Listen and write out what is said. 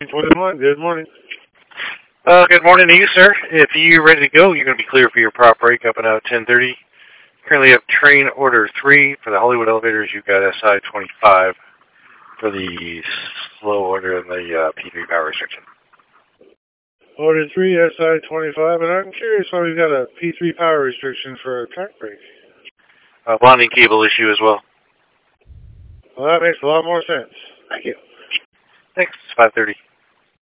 21, good morning. Good morning to you, sir. If you're ready to go, you're going to be clear for your prop break up and out at 10:30. Currently have train order 3 for the Hollywood elevators. You've got SI 25 for the slow order and the P3 power restriction. Order 3, SI 25, and I'm curious why we've got a P3 power restriction for a track break. Bonding cable issue as well. Well, that makes a lot more sense. Thank you. Thanks. 5:30.